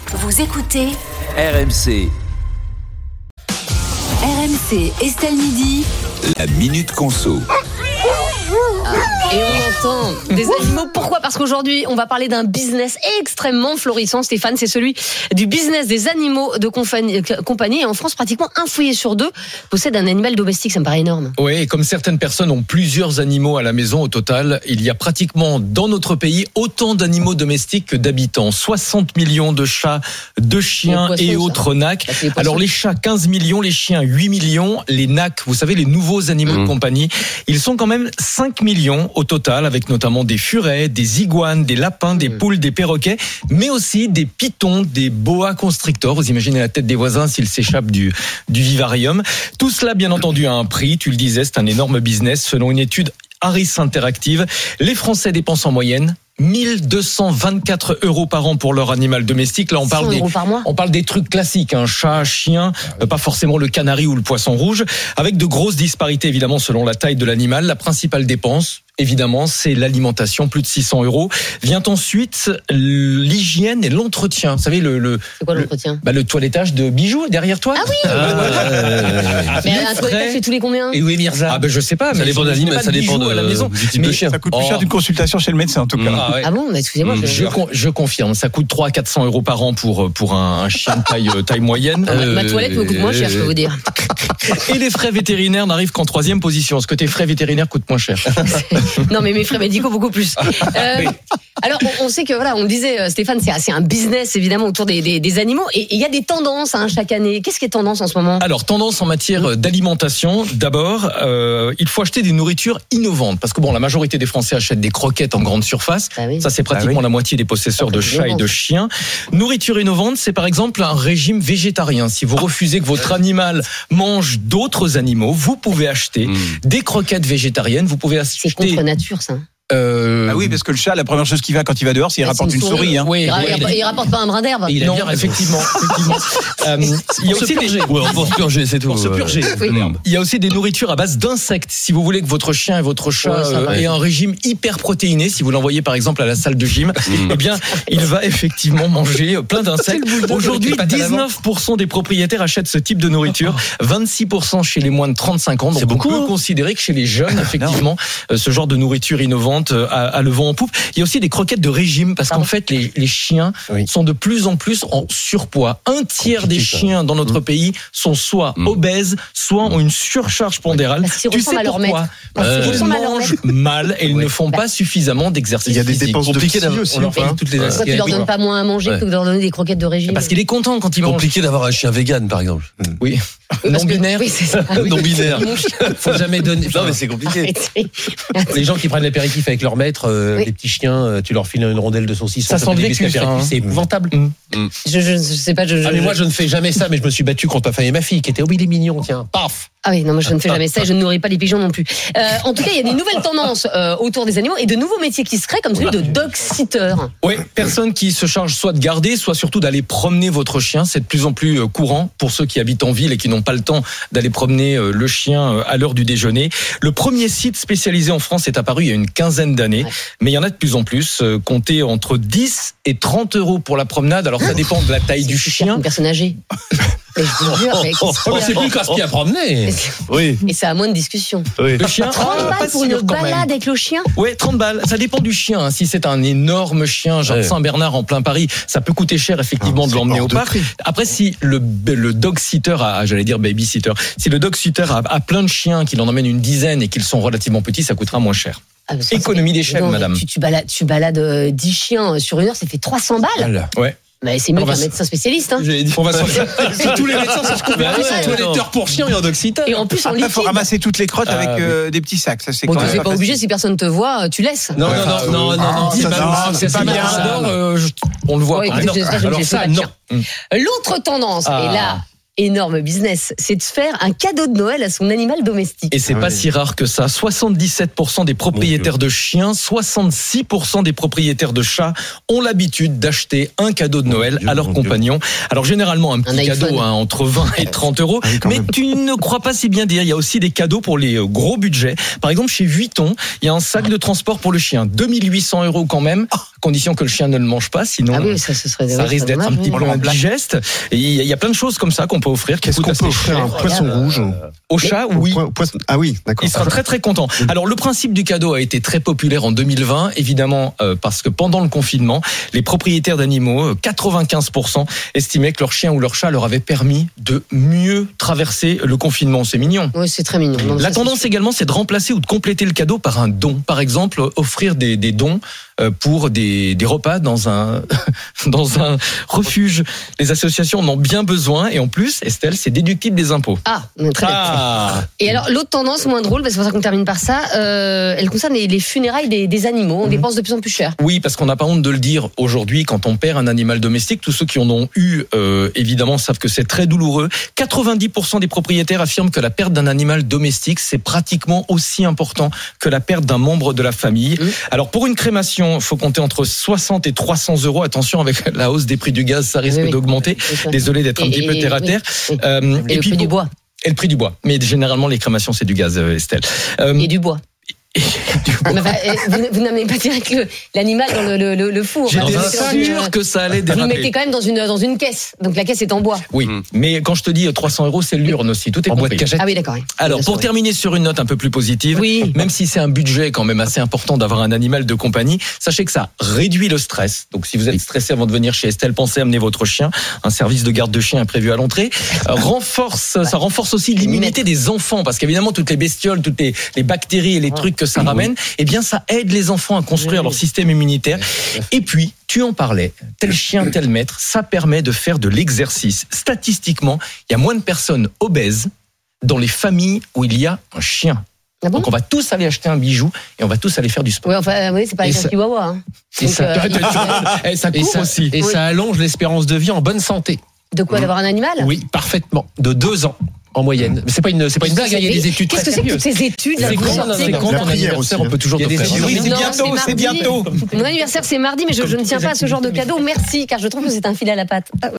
Vous écoutez RMC. RMC Estelle Midi. La Minute Conso. Et on entend des animaux. Pourquoi ? Parce qu'aujourd'hui, on va parler d'un business extrêmement florissant, Stéphane. C'est celui du business des animaux de compagnie. Et en France, pratiquement un foyer sur deux possède un animal domestique. Ça me paraît énorme. Oui, et comme certaines personnes ont plusieurs animaux à la maison, au total, il y a pratiquement dans notre pays autant d'animaux domestiques que d'habitants. 60 millions de chats, de chiens poissons, et autres nacs. Alors les chats, 15 millions, les chiens, 8 millions. Les nacs, vous savez, les nouveaux animaux de compagnie, ils sont quand même 5 millions au total, avec notamment des furets, des iguanes, des lapins, des poules, des perroquets, mais aussi des pitons, des boa constrictors. Vous imaginez la tête des voisins s'ils s'échappent du vivarium. Tout cela, bien entendu, a un prix. Tu le disais, c'est un énorme business. Selon une étude Harris Interactive, les Français dépensent en moyenne 1224 € par an pour leur animal domestique. Là, on parle des trucs classiques, chat, chien, pas forcément le canari ou le poisson rouge, avec de grosses disparités évidemment selon la taille de l'animal. La principale dépense, évidemment, c'est l'alimentation, plus de 600 €. Vient ensuite l'hygiène et l'entretien. Vous savez, c'est quoi l'entretien ? Le toilettage de bijoux derrière toi. Ah oui. Mais un toilettage, c'est tous les combien ? Et oui, Mirza. Je sais pas. Ça dépend de l'animal, ça dépend à la maison. du type de chien. Ça coûte plus cher d'une consultation chez le médecin en tout cas. Ah bon, excusez-moi. Je confirme, ça coûte 300-400 € par an pour un chien de taille moyenne. Ma toilette me coûte moins cher, je peux vous dire. Et les frais vétérinaires n'arrivent qu'en 3e position. Est-ce que tes frais vétérinaires coûtent moins cher ? Non, mais mes frais médicaux beaucoup plus. Alors, on sait que on le disait, Stéphane, c'est un business évidemment autour des animaux, et il y a des tendances chaque année. Qu'est-ce qui est tendance en ce moment ? Alors, tendance en matière d'alimentation. D'abord, il faut acheter des nourritures innovantes, parce que la majorité des Français achètent des croquettes en grande surface. Ah oui. Ça, c'est pratiquement la moitié des possesseurs de chats et de chiens. Nourriture innovante, c'est par exemple un régime végétarien. Si vous refusez que votre animal mange d'autres animaux, vous pouvez acheter des croquettes végétariennes. Vous pouvez acheter. C'est contre nature, ça. Oui, parce que le chat, la première chose qu'il va quand il va dehors, c'est qu'il rapporte une souris. Oui, il rapporte pas un brin d'herbe. Non, effectivement. Il y a aussi pour se purger, c'est tout. Pour se purger. Il y a aussi des nourritures à base d'insectes. Si vous voulez que votre chien et votre chat aient un régime hyper protéiné, si vous l'envoyez par exemple à la salle de gym, eh bien, il va effectivement manger plein d'insectes. Aujourd'hui, 19% des propriétaires achètent ce type de nourriture, 26% chez les moins de 35 ans. Donc, on peut considérer que chez les jeunes, effectivement, ce genre de nourriture innovante à le vent en poupe. Il y a aussi des croquettes de régime, parce qu'en fait, les chiens sont de plus en plus en surpoids. Un tiers des chiens dans notre pays sont soit obèses, soit ont une surcharge pondérale. Tu sais pourquoi ? Ils mangent mal et ils ne font pas suffisamment d'exercice. Il y a des dépenses de physio aussi. On leur paye toutes les Pourquoi tu leur donnes pas moins à manger que de leur donner des croquettes de régime ? Parce qu'il est content quand il mange. Compliqué d'avoir un chien vegan, par exemple. Oui. Non-binaire. Oui, c'est ça. Non-binaire. Faut jamais donner. Non, mais c'est compliqué. Les gens qui prennent l'apéritif avec leur maître, les petits chiens, tu leur files une rondelle de saucisson. Ça sent le vécu, c'est épouvantable. Je sais pas. Mais moi, je ne fais jamais ça, mais je me suis battu contre ma femme et ma fille qui étaient, il est mignon, tiens, paf. Ah oui, non, moi je ne fais jamais ça et je ne nourris pas les pigeons non plus. En tout cas, il y a des nouvelles tendances autour des animaux et de nouveaux métiers qui se créent, comme celui de dog-sitter. Oui, personne qui se charge soit de garder, soit surtout d'aller promener votre chien. C'est de plus en plus courant pour ceux qui habitent en ville et qui n'ont pas le temps d'aller promener le chien à l'heure du déjeuner. Le premier site spécialisé en France est apparu il y a une quinzaine d'années, mais il y en a de plus en plus. Comptez entre 10 et 30 € pour la promenade. Alors ça dépend de la taille du chien. Une personne âgée. Mais je vous jure, c'est plus casse-pied à promener. Oui. Et ça a moins de discussion. Le chien, 30 balles pour une balade avec le chien ? Oui, 30 balles. Ça dépend du chien. Si c'est un énorme chien, genre Saint-Bernard en plein Paris, ça peut coûter cher effectivement de l'emmener au parc. Après, si le dog-sitter j'allais dire baby-sitter, si le dog-sitter a plein de chiens, qu'il en emmène une dizaine et qu'ils sont relativement petits, ça coûtera moins cher. Économie d'échelle, madame. Tu balades 10 chiens sur une heure, ça fait 300 balles. Ouais. Mais c'est mieux qu'un médecin spécialiste. On va Tous les médecins, c'est ce qu'on fait. Toiletteur pour chien et en dog-sitter. Et en plus, en Il liquide. faut ramasser toutes les crottes avec des petits sacs. Ça, c'est Bon, quand tu même n'es pas obligé, si personne te voit, tu laisses. Non, c'est pas bien. On le voit. Ouais, écoutez, j'espère que je ne fais pas de chien. L'autre tendance, énorme business, c'est de faire un cadeau de Noël à son animal domestique. Et c'est pas si rare que ça. 77% des propriétaires de chiens, 66% des propriétaires de chats ont l'habitude d'acheter un cadeau de Noël à leur compagnon. Alors généralement un petit cadeau entre 20 et 30 euros. Mais tu ne crois pas si bien dire. Il y a aussi des cadeaux pour les gros budgets. Par exemple, chez Vuitton, il y a un sac de transport pour le chien. 2800 euros quand même, à condition que le chien ne le mange pas. Sinon, ça risque d'être un petit peu indigeste. Et il y a plein de choses comme ça qu'on peut offrir. Qu'est-ce qu'on peut offrir? Un poisson rouge au chat? Oui. Ah oui, d'accord. Il sera très très content. Alors le principe du cadeau a été très populaire en 2020, évidemment parce que pendant le confinement, les propriétaires d'animaux, 95%, estimaient que leur chien ou leur chat leur avait permis de mieux traverser le confinement. C'est mignon. Oui, c'est très mignon. Donc, la tendance également, c'est de remplacer ou de compléter le cadeau par un don. Par exemple, offrir des dons pour des repas dans un refuge. Les associations en ont bien besoin et en plus, Estelle, c'est déductible des impôts. Ah, très bien. Et alors, l'autre tendance moins drôle, c'est pour ça qu'on termine par ça, elle concerne les funérailles des animaux. On dépense de plus en plus cher. Oui, parce qu'on n'a pas honte de le dire aujourd'hui, quand on perd un animal domestique, tous ceux qui en ont eu, évidemment, savent que c'est très douloureux. 90% des propriétaires affirment que la perte d'un animal domestique, c'est pratiquement aussi important que la perte d'un membre de la famille. Alors, pour une crémation, il faut compter entre 60 et 300 euros. Attention, avec la hausse des prix du gaz, ça risque d'augmenter. Désolé d'être un petit peu terre à terre. Et le prix du bois. Et le prix du bois. Mais généralement, les crémations, c'est du gaz, Estelle. Et du bois. Vous n'amenez pas direct l'animal dans le four. J'étais sûr que ça allait déraper. Vous le mettez quand même dans une caisse. Donc la caisse est en bois. Oui, mais quand je te dis 300 euros, c'est l'urne aussi. Tout est en bois de cachette. Ah oui, d'accord. Alors, pour terminer sur une note un peu plus positive, même si c'est un budget quand même assez important d'avoir un animal de compagnie, sachez que ça réduit le stress. Donc, si vous êtes stressé avant de venir chez Estelle, pensez à amener votre chien. Un service de garde de chien est prévu à l'entrée. Ça renforce aussi l'immunité des enfants, parce qu'évidemment, toutes les bestioles, toutes les bactéries et les trucs que ça ramène, eh bien, ça aide les enfants à construire leur système immunitaire. Et puis, tu en parlais, tel chien, tel maître, ça permet de faire de l'exercice. Statistiquement, il y a moins de personnes obèses dans les familles où il y a un chien. Ah bon? Donc on va tous aller acheter un bijou et on va tous aller faire du sport. Oui, enfin, c'est pas un chihuahua. Hein. Et ça court aussi. Et ça allonge l'espérance de vie en bonne santé. De quoi, d'avoir un animal? Oui, parfaitement. De 2 ans. En moyenne. Mais c'est pas une blague, il y a des études très sérieuses. Qu'est-ce que c'est que toutes ces études là? C'est quand ton anniversaire, on peut toujours te faire. C'est bientôt. Mon anniversaire c'est mardi, mais je ne tiens pas à ce genre de cadeau. Merci, car je trouve que c'est un fil à la patte.